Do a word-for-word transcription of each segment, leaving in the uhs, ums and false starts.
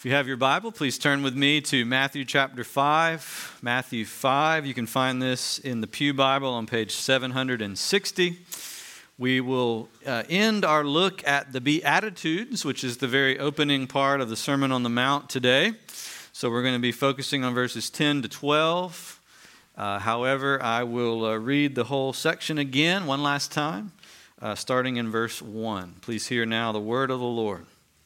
If you have your Bible, please turn with me to Matthew chapter five. Matthew five, you can find this in the Pew Bible on page seven hundred sixty. We will uh, end our look at the Beatitudes, which is the very opening part of the Sermon on the Mount today. So we're going to be focusing on verses ten to twelve. Uh, however, I will uh, read the whole section again one last time, uh, starting in verse one. Please hear now the word of the Lord.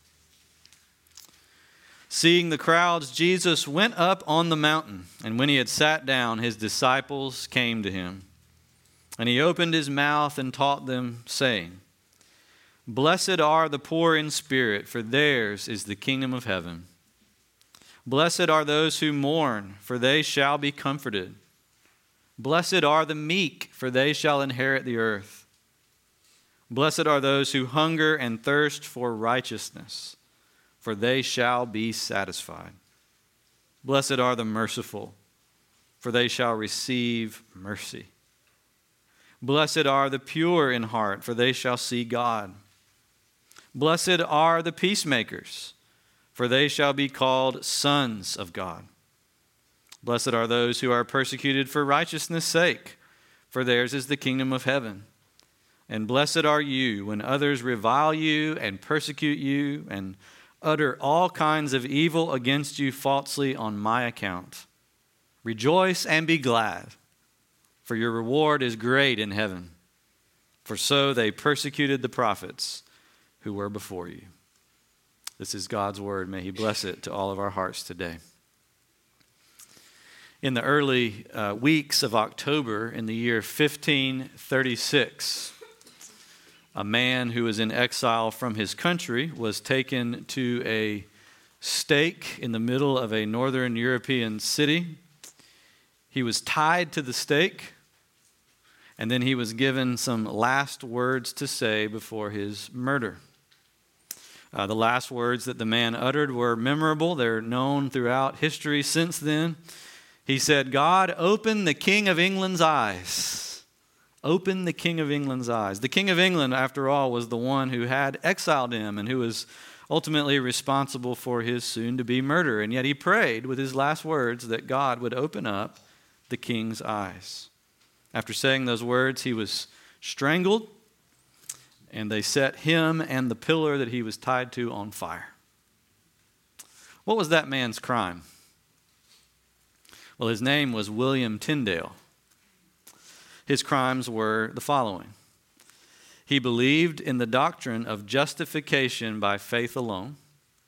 Seeing the crowds, Jesus went up on the mountain, and when he had sat down, his disciples came to him. And he opened his mouth and taught them, saying, Blessed are the poor in spirit, for theirs is the kingdom of heaven. Blessed are those who mourn, for they shall be comforted. Blessed are the meek, for they shall inherit the earth. Blessed are those who hunger and thirst for righteousness, for they shall be satisfied. Blessed are the merciful, for they shall receive mercy. Blessed are the pure in heart, for they shall see God. Blessed are the peacemakers, for they shall be called sons of God. Blessed are those who are persecuted for righteousness' sake, for theirs is the kingdom of heaven. And blessed are you when others revile you and persecute you and utter all kinds of evil against you falsely on my account. Rejoice and be glad, for your reward is great in heaven. For so they persecuted the prophets who were before you. This is God's word. May he bless it to all of our hearts today. In the early uh, weeks of October in the year fifteen thirty-six, a man who was in exile from his country was taken to a stake in the middle of a northern European city. He was tied to the stake, and then he was given some last words to say before his murder. Uh, the last words that the man uttered were memorable. They're known throughout history since then. He said, God, open the King of England's eyes. Open the King of England's eyes. The King of England, after all, was the one who had exiled him and who was ultimately responsible for his soon-to-be murder. And yet he prayed with his last words that God would open up the king's eyes. After saying those words, he was strangled, and they set him and the pillar that he was tied to on fire. What was that man's crime? Well, his name was William Tyndale. His crimes were the following. He believed in the doctrine of justification by faith alone,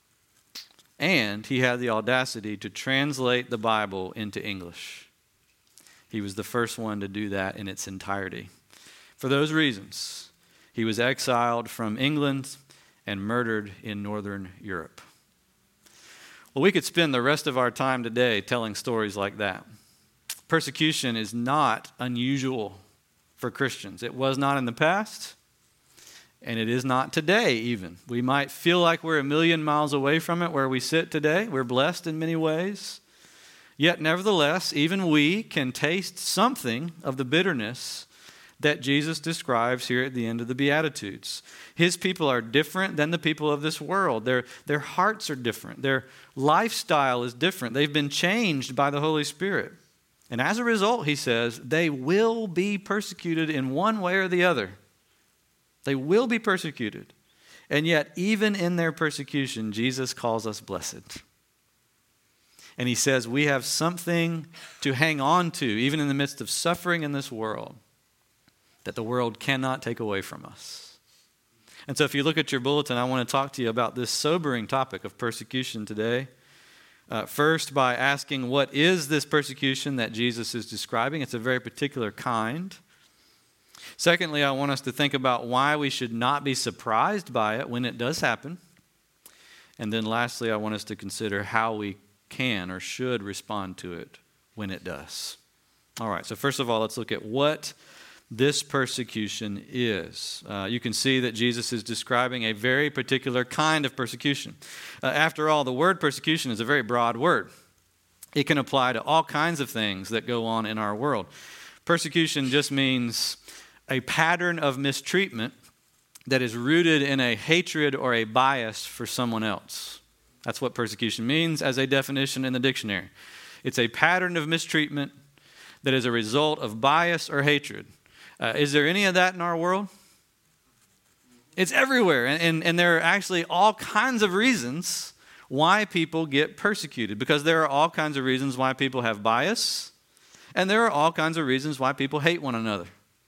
and he had the audacity to translate the Bible into English. He was the first one to do that in its entirety. For those reasons, he was exiled from England and murdered in northern Europe. Well, we could spend the rest of our time today telling stories like that. Persecution is not unusual for Christians. It was not in the past, and it is not today even. We might feel like we're a million miles away from it where we sit today. We're blessed in many ways. Yet, nevertheless, even we can taste something of the bitterness that Jesus describes here at the end of the Beatitudes. His people are different than the people of this world. Their, their hearts are different. Their lifestyle is different. They've been changed by the Holy Spirit. And as a result, he says, they will be persecuted in one way or the other. They will be persecuted. And yet, even in their persecution, Jesus calls us blessed. And he says we have something to hang on to, even in the midst of suffering in this world, that the world cannot take away from us. And so if you look at your bulletin, I want to talk to you about this sobering topic of persecution today. Uh, first, by asking, what is this persecution that Jesus is describing? It's a very particular kind. Secondly, I want us to think about why we should not be surprised by it when it does happen. And then lastly, I want us to consider how we can or should respond to it when it does. All right, so first of all, let's look at what this persecution is. Uh, you can see that Jesus is describing a very particular kind of persecution. Uh, after all, the word persecution is a very broad word. It can apply to all kinds of things that go on in our world. Persecution just means a pattern of mistreatment that is rooted in a hatred or a bias for someone else. That's what persecution means as a definition in the dictionary. It's a pattern of mistreatment that is a result of bias or hatred. Uh, is there any of that in our world? It's everywhere. And, and, and there are actually all kinds of reasons why people get persecuted, because there are all kinds of reasons why people have bias, and there are all kinds of reasons why people hate one another.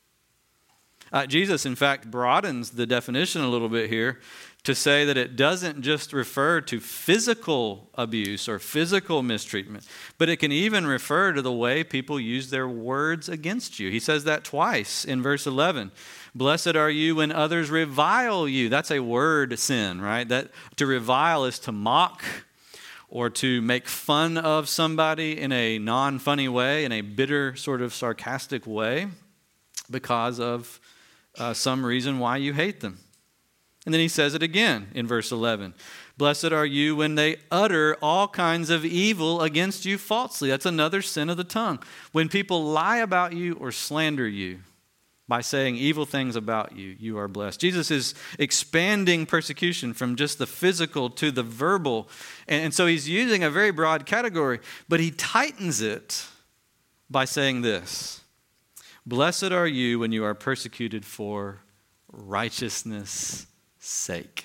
Uh, Jesus, in fact, broadens the definition a little bit here to say that it doesn't just refer to physical abuse or physical mistreatment, but it can even refer to the way people use their words against you. He says that twice in verse eleven. Blessed are you when others revile you. That's a word sin, right? That to revile is to mock or to make fun of somebody in a non-funny way, in a bitter sort of sarcastic way because of uh, some reason why you hate them. And then he says it again in verse eleven. Blessed are you when they utter all kinds of evil against you falsely. That's another sin of the tongue. When people lie about you or slander you by saying evil things about you, you are blessed. Jesus is expanding persecution from just the physical to the verbal. And so he's using a very broad category, but he tightens it by saying this. Blessed are you when you are persecuted for righteousness' sake.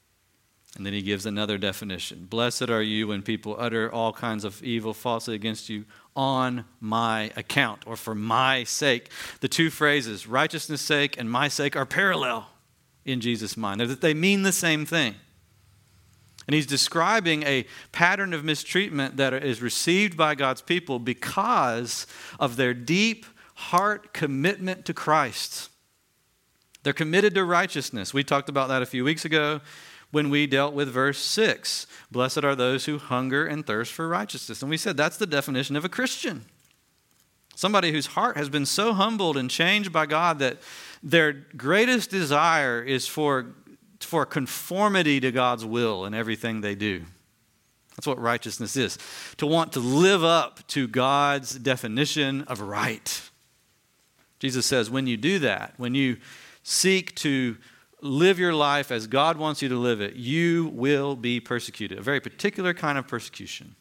And then he gives another definition. Blessed are you when people utter all kinds of evil falsely against you on my account or for my sake. The two phrases, righteousness' sake and my sake, are parallel in Jesus' mind. They mean the same thing. And he's describing a pattern of mistreatment that is received by God's people because of their deep heart commitment to Christ. They're committed to righteousness. We talked about that a few weeks ago when we dealt with verse six. Blessed are those who hunger and thirst for righteousness. And we said that's the definition of a Christian. Somebody whose heart has been so humbled and changed by God that their greatest desire is for, for conformity to God's will in everything they do. That's what righteousness is. To want to live up to God's definition of right. Jesus says when you do that, when you seek to live your life as God wants you to live it, you will be persecuted. A very particular kind of persecution.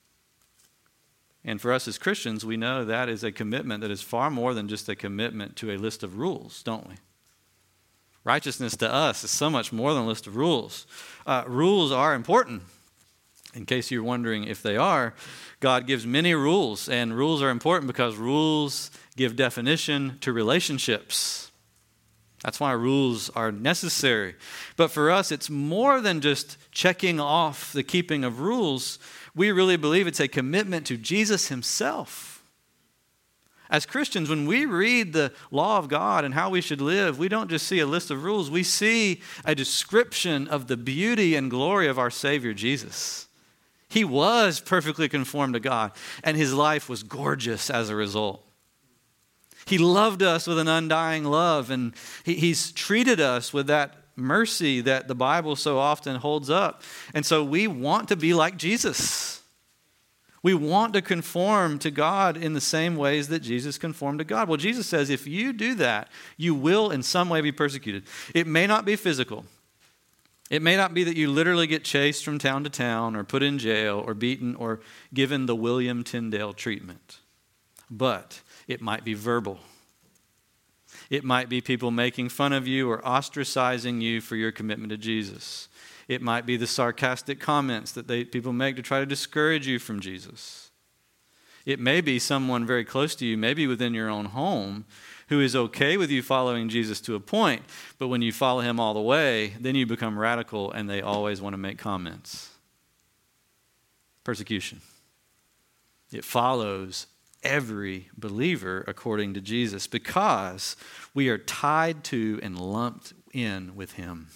And for us as Christians, we know that is a commitment that is far more than just a commitment to a list of rules, don't we? Righteousness to us is so much more than a list of rules. Uh, rules are important. In case you're wondering if they are, God gives many rules, and rules are important because rules give definition to relationships. That's why rules are necessary. But for us, it's more than just checking off the keeping of rules. We really believe it's a commitment to Jesus himself. As Christians, when we read the law of God and how we should live, we don't just see a list of rules. We see a description of the beauty and glory of our Savior Jesus. He was perfectly conformed to God, and his life was gorgeous as a result. He loved us with an undying love, and he, he's treated us with that mercy that the Bible so often holds up. And so we want to be like Jesus. We want to conform to God in the same ways that Jesus conformed to God. Well, Jesus says if you do that, you will in some way be persecuted. It may not be physical. It may not be that you literally get chased from town to town or put in jail or beaten or given the William Tyndale treatment. But it might be verbal. It might be people making fun of you or ostracizing you for your commitment to Jesus. It might be the sarcastic comments that they, people make to try to discourage you from Jesus. It may be someone very close to you, maybe within your own home, who is okay with you following Jesus to a point, but when you follow him all the way, then you become radical and they always want to make comments. Persecution. It follows every believer according to Jesus because we are tied to and lumped in with him.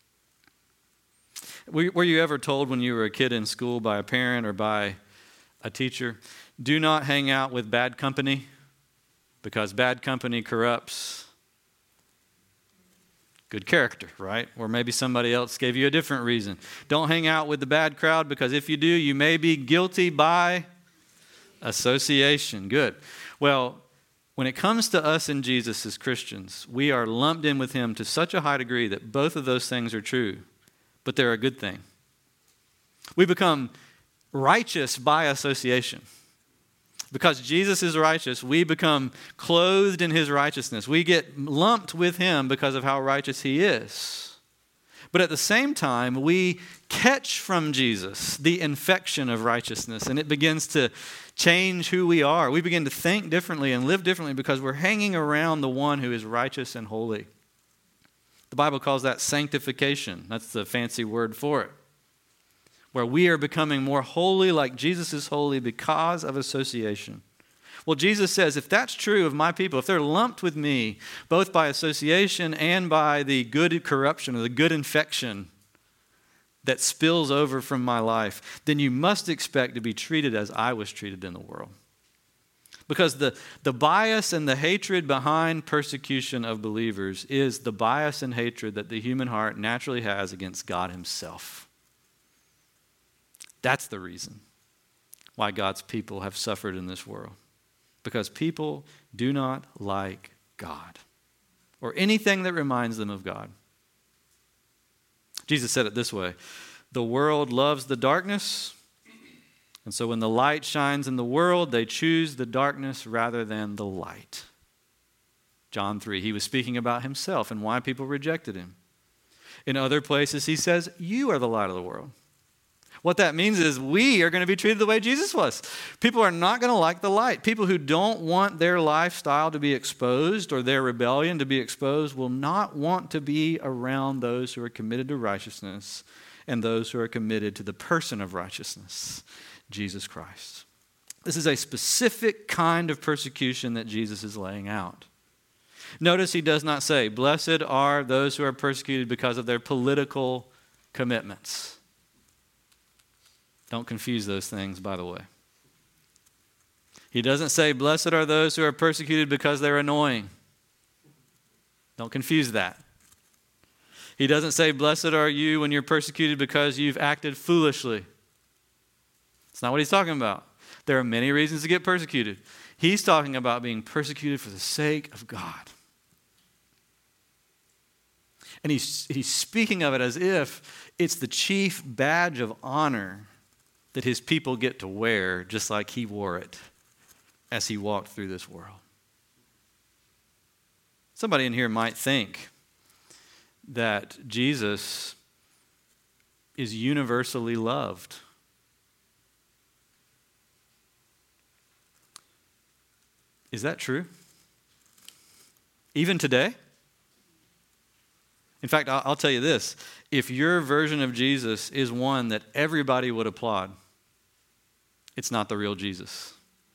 Were you ever told when you were a kid in school by a parent or by a teacher, do not hang out with bad company because bad company corrupts good character, right? Or maybe somebody else gave you a different reason. Don't hang out with the bad crowd because if you do, you may be guilty by association. Good. Well, when it comes to us and Jesus as Christians, we are lumped in with him to such a high degree that both of those things are true, but they're a good thing. We become righteous by association. Because Jesus is righteous, we become clothed in his righteousness. We get lumped with him because of how righteous he is. But at the same time, we catch from Jesus the infection of righteousness, and it begins to change who we are. We begin to think differently and live differently because we're hanging around the one who is righteous and holy. The Bible calls that sanctification. That's the fancy word for it. Where we are becoming more holy like Jesus is holy because of association. Well, Jesus says, if that's true of my people, if they're lumped with me, both by association and by the good corruption or the good infection that spills over from my life, then you must expect to be treated as I was treated in the world. Because the, the bias and the hatred behind persecution of believers is the bias and hatred that the human heart naturally has against God himself. That's the reason why God's people have suffered in this world. Because people do not like God or anything that reminds them of God. Jesus said it this way, the world loves the darkness, and so when the light shines in the world, they choose the darkness rather than the light. John three, he was speaking about himself and why people rejected him. In other places, he says, you are the light of the world. What that means is we are going to be treated the way Jesus was. People are not going to like the light. People who don't want their lifestyle to be exposed or their rebellion to be exposed will not want to be around those who are committed to righteousness and those who are committed to the person of righteousness, Jesus Christ. This is a specific kind of persecution that Jesus is laying out. Notice he does not say, blessed are those who are persecuted because of their political commitments. Don't confuse those things, by the way. He doesn't say, blessed are those who are persecuted because they're annoying. Don't confuse that. He doesn't say, blessed are you when you're persecuted because you've acted foolishly. It's not what he's talking about. There are many reasons to get persecuted. He's talking about being persecuted for the sake of God. And he's, he's speaking of it as if it's the chief badge of honor that his people get to wear just like he wore it as he walked through this world. Somebody in here might think that Jesus is universally loved. Is that true? Even today? In fact, I'll tell you this. If your version of Jesus is one that everybody would applaud, it's not the real Jesus.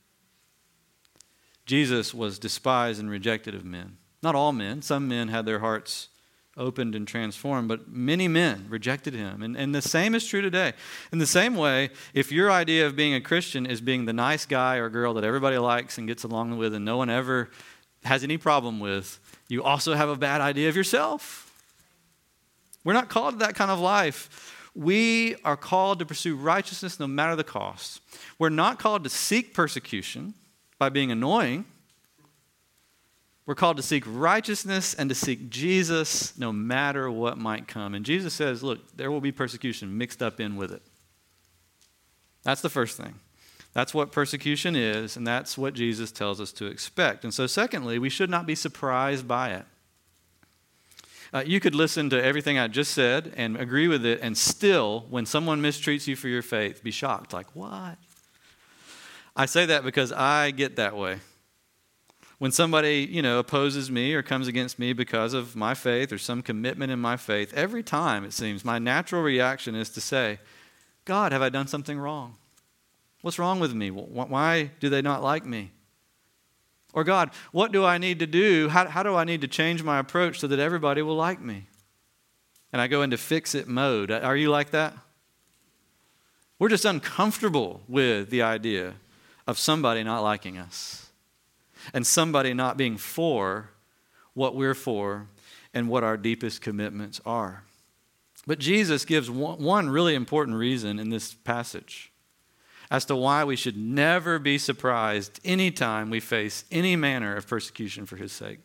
Jesus was despised and rejected of men. Not all men. Some men had their hearts opened and transformed, but many men rejected him. And, and the same is true today. In the same way, if your idea of being a Christian is being the nice guy or girl that everybody likes and gets along with and no one ever has any problem with, you also have a bad idea of yourself. We're not called to that kind of life. We are called to pursue righteousness no matter the cost. We're not called to seek persecution by being annoying. We're called to seek righteousness and to seek Jesus no matter what might come. And Jesus says, look, there will be persecution mixed up in with it. That's the first thing. That's what persecution is, and that's what Jesus tells us to expect. And so secondly, we should not be surprised by it. Uh, you could listen to everything I just said and agree with it, and still, when someone mistreats you for your faith, be shocked. Like, what? I say that because I get that way. When somebody, you know, opposes me or comes against me because of my faith or some commitment in my faith, every time, it seems, my natural reaction is to say, God, have I done something wrong? What's wrong with me? Why do they not like me? Or God, what do I need to do? How, how do I need to change my approach so that everybody will like me? And I go into fix-it mode. Are you like that? We're just uncomfortable with the idea of somebody not liking us and somebody not being for what we're for and what our deepest commitments are. But Jesus gives one, one really important reason in this passage as to why we should never be surprised anytime we face any manner of persecution for his sake.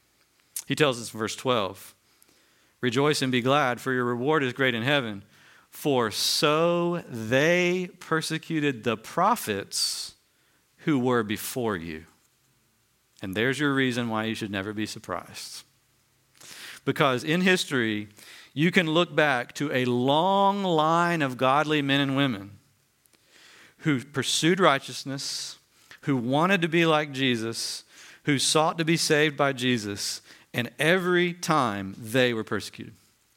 He tells us in verse twelve, rejoice and be glad, for your reward is great in heaven. For so they persecuted the prophets who were before you. And there's your reason why you should never be surprised. Because in history, you can look back to a long line of godly men and women who pursued righteousness, who wanted to be like Jesus, who sought to be saved by Jesus, and every time they were persecuted.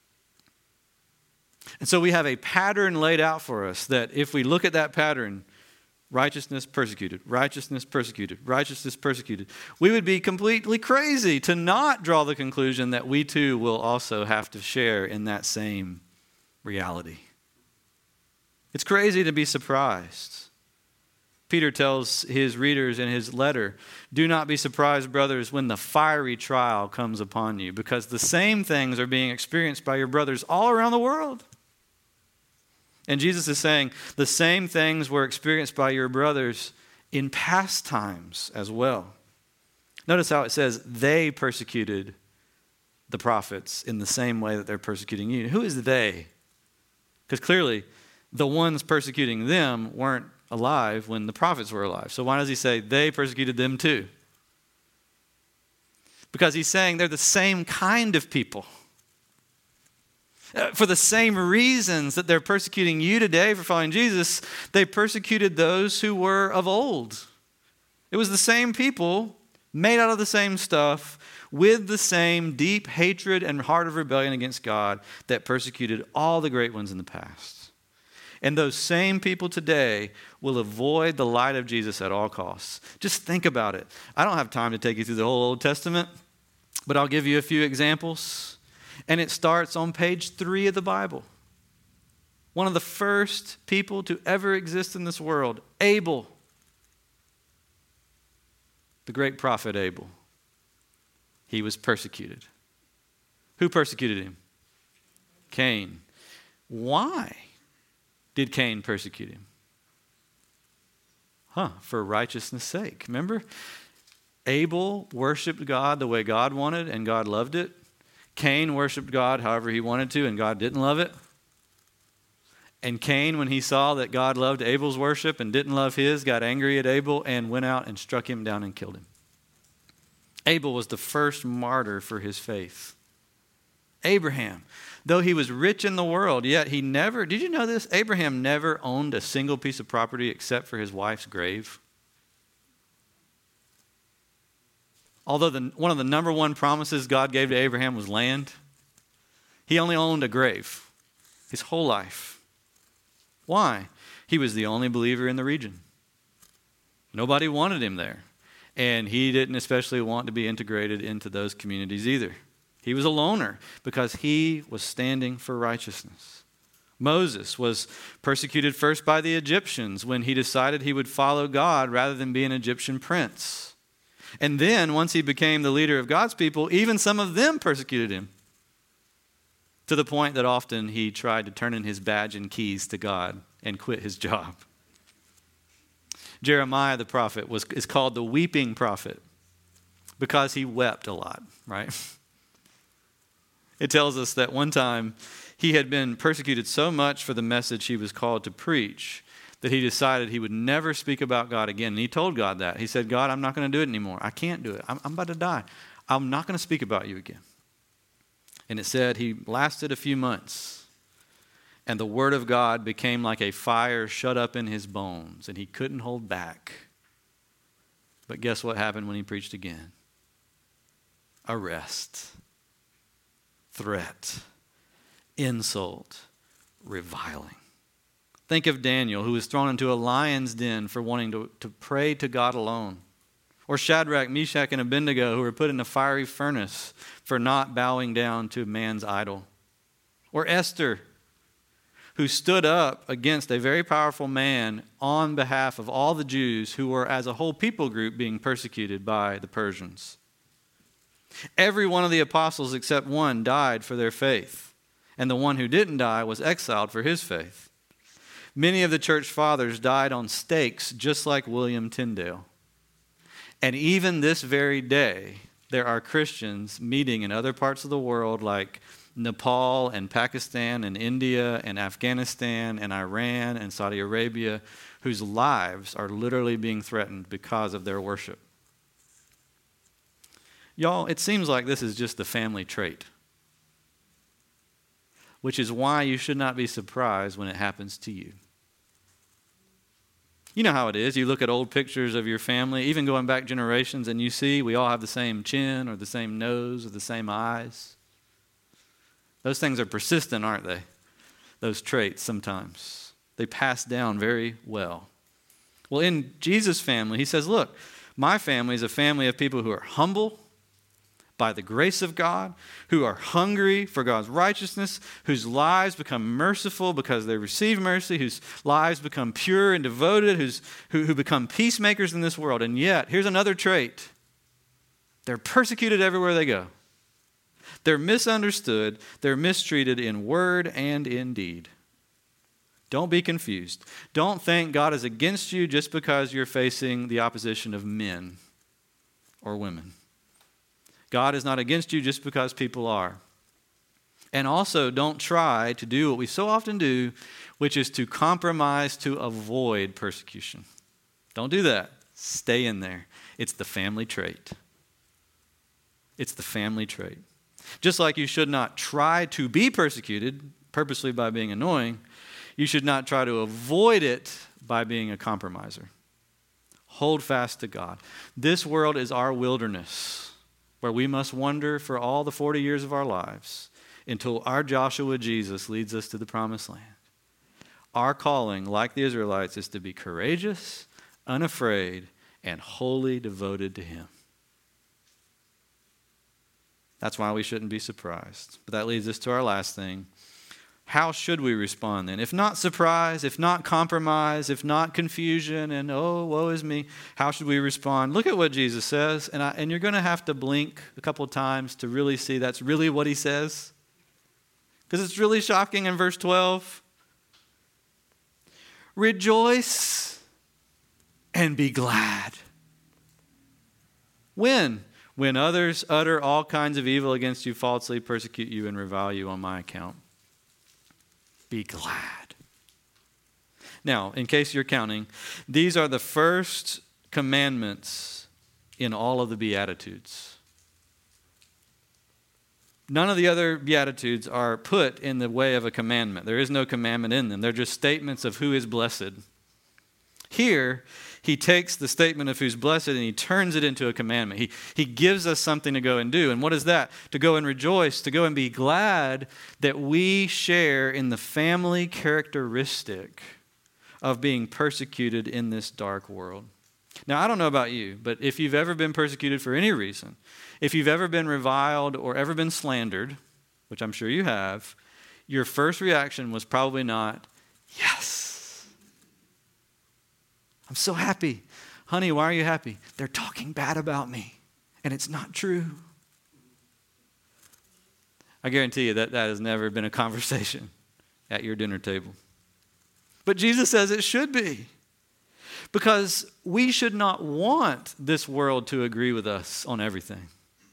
And so we have a pattern laid out for us that if we look at that pattern, righteousness persecuted, righteousness persecuted, righteousness persecuted, we would be completely crazy to not draw the conclusion that we too will also have to share in that same reality. It's crazy to be surprised. Peter tells his readers in his letter, do not be surprised, brothers, when the fiery trial comes upon you, because the same things are being experienced by your brothers all around the world. And Jesus is saying the same things were experienced by your brothers in past times as well. Notice how it says they persecuted the prophets in the same way that they're persecuting you. Who is they? Because clearly the ones persecuting them weren't alive when the prophets were alive. So why does he say they persecuted them too? Because he's saying they're the same kind of people. For the same reasons that they're persecuting you today for following Jesus, they persecuted those who were of old. It was the same people, made out of the same stuff, with the same deep hatred and heart of rebellion against God that persecuted all the great ones in the past. And those same people today will avoid the light of Jesus at all costs. Just think about it. I don't have time to take you through the whole Old Testament, but I'll give you a few examples. And it starts on page three of the Bible. One of the first people to ever exist in this world, Abel. The great prophet Abel. He was persecuted. Who persecuted him? Cain. Why did Cain persecute him? Huh, for righteousness' sake. Remember? Abel worshiped God the way God wanted and God loved it. Cain worshiped God however he wanted to, and God didn't love it. And Cain, when he saw that God loved Abel's worship and didn't love his, got angry at Abel and went out and struck him down and killed him. Abel was the first martyr for his faith. Abraham, though he was rich in the world, yet he never, did you know this? Abraham never owned a single piece of property except for his wife's grave. Although the, one of the number one promises God gave to Abraham was land, he only owned a grave his whole life. Why? He was the only believer in the region. Nobody wanted him there. And he didn't especially want to be integrated into those communities either. He was a loner because he was standing for righteousness. Moses was persecuted first by the Egyptians when he decided he would follow God rather than be an Egyptian prince. And then, once he became the leader of God's people, even some of them persecuted him. To the point that often he tried to turn in his badge and keys to God and quit his job. Jeremiah the prophet was is called the weeping prophet because he wept a lot, right? It tells us that one time he had been persecuted so much for the message he was called to preach that he decided he would never speak about God again. And he told God that. He said, God, I'm not going to do it anymore. I can't do it. I'm, I'm about to die. I'm not going to speak about you again. And it said he lasted a few months. And the word of God became like a fire shut up in his bones. And he couldn't hold back. But guess what happened when he preached again? Arrest. Threat. Insult. Reviling. Think of Daniel, who was thrown into a lion's den for wanting to, to pray to God alone. Or Shadrach, Meshach, and Abednego, who were put in a fiery furnace for not bowing down to man's idol. Or Esther, who stood up against a very powerful man on behalf of all the Jews who were as a whole people group being persecuted by the Persians. Every one of the apostles except one died for their faith. And the one who didn't die was exiled for his faith. Many of the church fathers died on stakes just like William Tyndale. And even this very day, there are Christians meeting in other parts of the world like Nepal and Pakistan and India and Afghanistan and Iran and Saudi Arabia whose lives are literally being threatened because of their worship. Y'all, it seems like this is just the family trait, which is why you should not be surprised when it happens to you. You know how it is. You look at old pictures of your family, even going back generations, and you see we all have the same chin or the same nose or the same eyes. Those things are persistent, aren't they? Those traits sometimes. They pass down very well. Well, in Jesus' family, he says, look, my family is a family of people who are humble by the grace of God, who are hungry for God's righteousness, whose lives become merciful because they receive mercy, whose lives become pure and devoted, who's, who, who become peacemakers in this world. And yet, here's another trait. They're persecuted everywhere they go. They're misunderstood. They're mistreated in word and in deed. Don't be confused. Don't think God is against you just because you're facing the opposition of men or women. God is not against you just because people are. And also, don't try to do what we so often do, which is to compromise to avoid persecution. Don't do that. Stay in there. It's the family trait. It's the family trait. Just like you should not try to be persecuted purposely by being annoying, you should not try to avoid it by being a compromiser. Hold fast to God. This world is our wilderness, where we must wander for all the forty years of our lives until our Joshua Jesus leads us to the promised land. Our calling, like the Israelites, is to be courageous, unafraid, and wholly devoted to him. That's why we shouldn't be surprised. But that leads us to our last thing. How should we respond then? If not surprise, if not compromise, if not confusion, and oh, woe is me, how should we respond? Look at what Jesus says, and, I, and you're going to have to blink a couple of times to really see that's really what he says. Because it's really shocking in verse twelve. Rejoice and be glad. When? When others utter all kinds of evil against you, falsely persecute you, and revile you on my account. Be glad. Now, in case you're counting, these are the first commandments in all of the Beatitudes. None of the other Beatitudes are put in the way of a commandment. There is no commandment in them. They're just statements of who is blessed. Here, he takes the statement of who's blessed and he turns it into a commandment. He, he gives us something to go and do. And what is that? To go and rejoice, to go and be glad that we share in the family characteristic of being persecuted in this dark world. Now, I don't know about you, but if you've ever been persecuted for any reason, if you've ever been reviled or ever been slandered, which I'm sure you have, your first reaction was probably not, yes. I'm so happy. Honey, why are you happy? They're talking bad about me, and it's not true. I guarantee you that that has never been a conversation at your dinner table. But Jesus says it should be, because we should not want this world to agree with us on everything.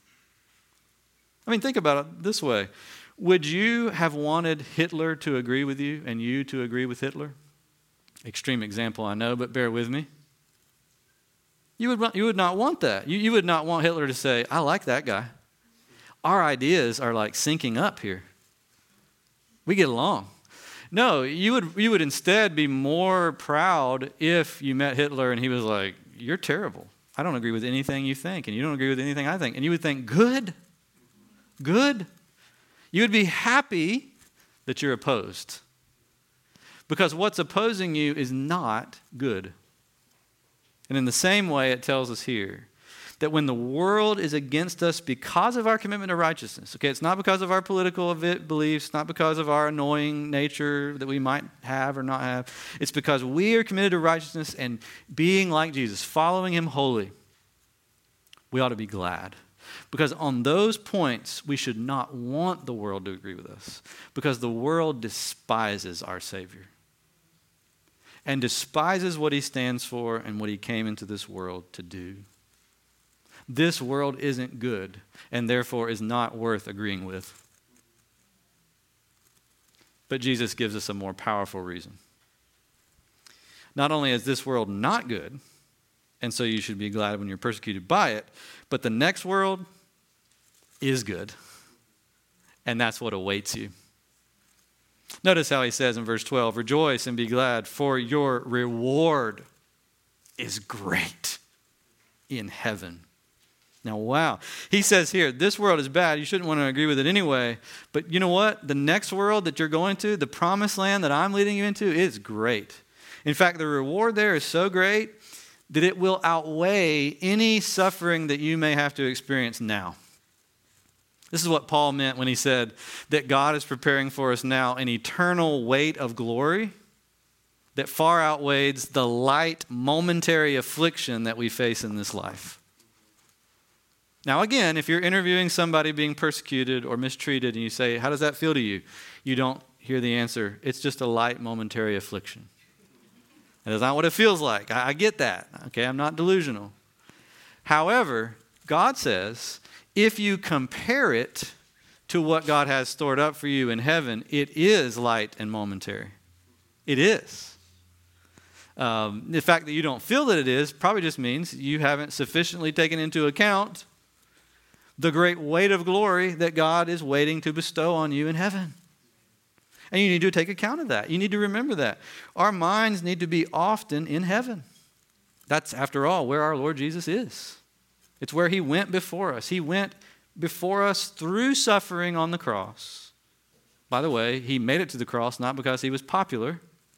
I mean, think about it this way. Would you have wanted Hitler to agree with you and you to agree with Hitler? Extreme example, I know, but bear with me. You would, you would not want that. You, you would not want Hitler to say, I like that guy. Our ideas are like syncing up here. We get along. No, you would, you would instead be more proud if you met Hitler and he was like, you're terrible. I don't agree with anything you think, and you don't agree with anything I think. And you would think, good, good. You would be happy that you're opposed. Because what's opposing you is not good. And in the same way, it tells us here that when the world is against us because of our commitment to righteousness, okay, it's not because of our political beliefs, not because of our annoying nature that we might have or not have. It's because we are committed to righteousness and being like Jesus, following him wholly. We ought to be glad. Because on those points, we should not want the world to agree with us. Because the world despises our Savior. And despises what he stands for and what he came into this world to do. This world isn't good, and therefore is not worth agreeing with. But Jesus gives us a more powerful reason. Not only is this world not good, and so you should be glad when you're persecuted by it, but the next world is good. And that's what awaits you. Notice how he says in verse twelve, rejoice and be glad, for your reward is great in heaven. Now, wow. He says here, this world is bad. You shouldn't want to agree with it anyway. But you know what? The next world that you're going to, the promised land that I'm leading you into, is great. In fact, the reward there is so great that it will outweigh any suffering that you may have to experience now. This is what Paul meant when he said that God is preparing for us now an eternal weight of glory that far outweighs the light, momentary affliction that we face in this life. Now, again, if you're interviewing somebody being persecuted or mistreated and you say, how does that feel to you? You don't hear the answer. It's just a light, momentary affliction. That's not what it feels like. I, I get that. Okay, I'm not delusional. However, God says, if you compare it to what God has stored up for you in heaven, it is light and momentary. It is. Um, the fact that you don't feel that it is probably just means you haven't sufficiently taken into account the great weight of glory that God is waiting to bestow on you in heaven. And you need to take account of that. You need to remember that. Our minds need to be often in heaven. That's, after all, where our Lord Jesus is. It's where he went before us. He went before us through suffering on the cross. By the way, he made it to the cross not because he was popular,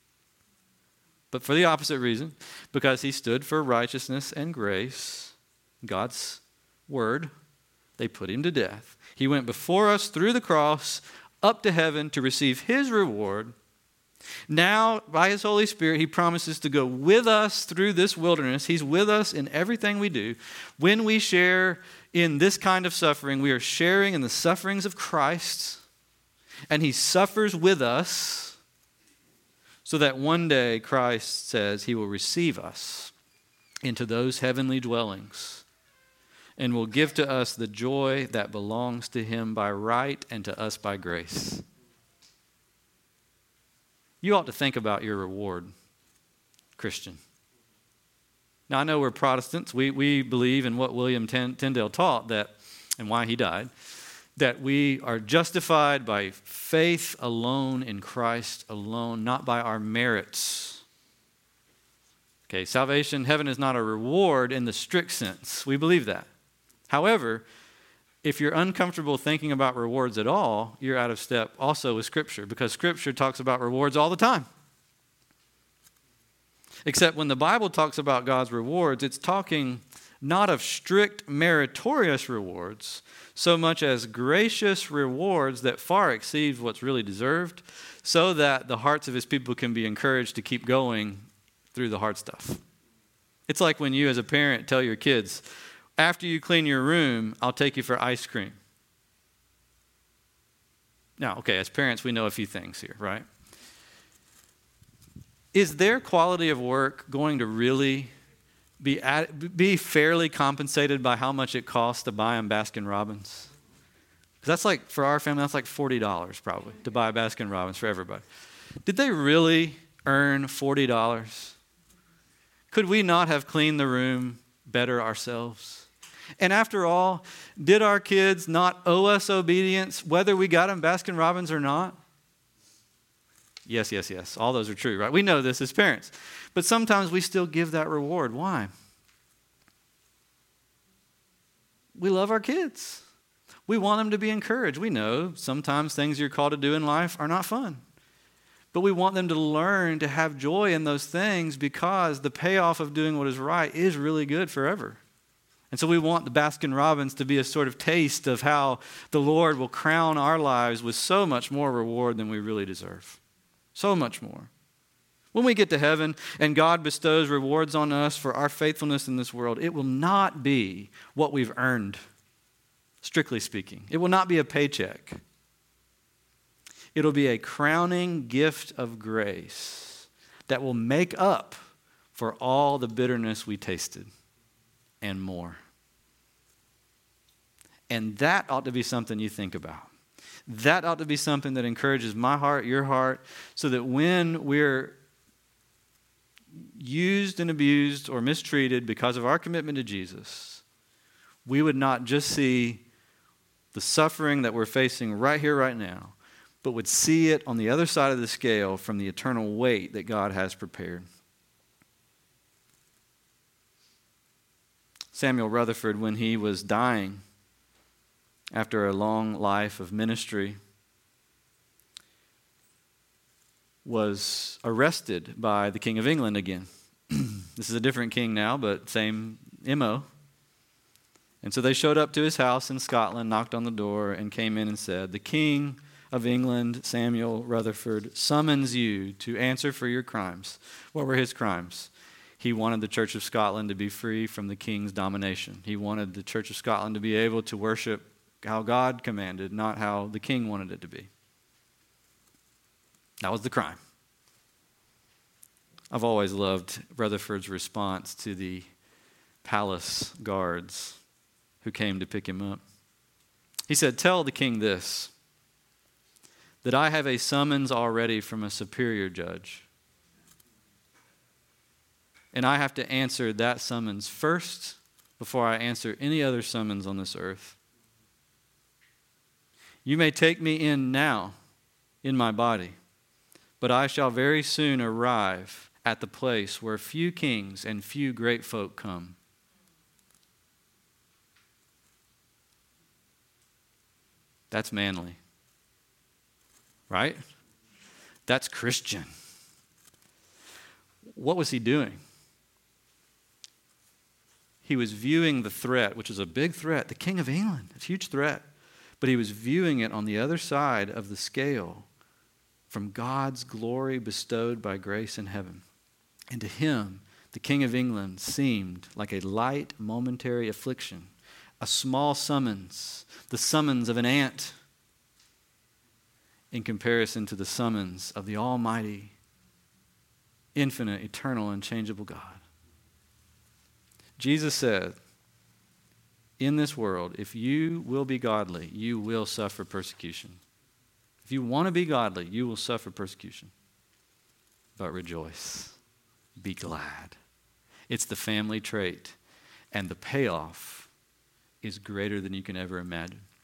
but for the opposite reason, because he stood for righteousness and grace, God's word. They put him to death. He went before us through the cross up to heaven to receive his reward. Now, by his Holy Spirit, he promises to go with us through this wilderness. He's with us in everything we do. When we share in this kind of suffering, we are sharing in the sufferings of Christ, and he suffers with us so that one day Christ says he will receive us into those heavenly dwellings and will give to us the joy that belongs to him by right and to us by grace. You ought to think about your reward, Christian. Now, I know we're Protestants. We we believe in what William Tyndale taught, that, and why he died, that we are justified by faith alone in Christ alone, not by our merits. Okay, salvation, heaven is not a reward in the strict sense. We believe that. However, if you're uncomfortable thinking about rewards at all, you're out of step also with Scripture, because Scripture talks about rewards all the time. Except when the Bible talks about God's rewards, it's talking not of strict meritorious rewards, so much as gracious rewards that far exceed what's really deserved, so that the hearts of his people can be encouraged to keep going through the hard stuff. It's like when you as a parent tell your kids, after you clean your room, I'll take you for ice cream. Now, okay, as parents, we know a few things here, right? Is their quality of work going to really be at, be fairly compensated by how much it costs to buy them Baskin Robbins? Because that's like, for our family, that's like forty dollars probably to buy a Baskin Robbins for everybody. Did they really earn forty dollars? Could we not have cleaned the room better ourselves? And after all, did our kids not owe us obedience whether we got them Baskin Robbins or not? Yes, yes, yes. All those are true, right? We know this as parents. But sometimes we still give that reward. Why? We love our kids. We want them to be encouraged. We know sometimes things you're called to do in life are not fun. But we want them to learn to have joy in those things because the payoff of doing what is right is really good forever. And so we want the Baskin Robbins to be a sort of taste of how the Lord will crown our lives with so much more reward than we really deserve. So much more. When we get to heaven and God bestows rewards on us for our faithfulness in this world, it will not be what we've earned, strictly speaking. It will not be a paycheck. It'll be a crowning gift of grace that will make up for all the bitterness we tasted and more. And that ought to be something you think about. That ought to be something that encourages my heart, your heart, so that when we're used and abused or mistreated because of our commitment to Jesus, we would not just see the suffering that we're facing right here, right now, but would see it on the other side of the scale from the eternal weight that God has prepared. Samuel Rutherford, when he was dying after a long life of ministry, was arrested by the King of England again. This is a different king now, but same M O. And so they showed up to his house in Scotland, knocked on the door, and came in and said, "The King of England, Samuel Rutherford, summons you to answer for your crimes." What were his crimes? He wanted the Church of Scotland to be free from the king's domination. He wanted the Church of Scotland to be able to worship how God commanded, not how the king wanted it to be. That was the crime. I've always loved Rutherford's response to the palace guards who came to pick him up. He said, "Tell the king this, that I have a summons already from a superior judge. And I have to answer that summons first before I answer any other summons on this earth. You may take me in now in my body, but I shall very soon arrive at the place where few kings and few great folk come. That's manly, right? That's Christian. What was he doing? He was viewing the threat, which is a big threat, the King of England, it's a huge threat, but he was viewing it on the other side of the scale from God's glory bestowed by grace in heaven. And to him, the King of England seemed like a light, momentary affliction, a small summons, the summons of an ant, in comparison to the summons of the almighty, infinite, eternal, unchangeable God. Jesus said, in this world, if you will be godly, you will suffer persecution. If you want to be godly, you will suffer persecution. But rejoice. Be glad. It's the family trait, and the payoff is greater than you can ever imagine.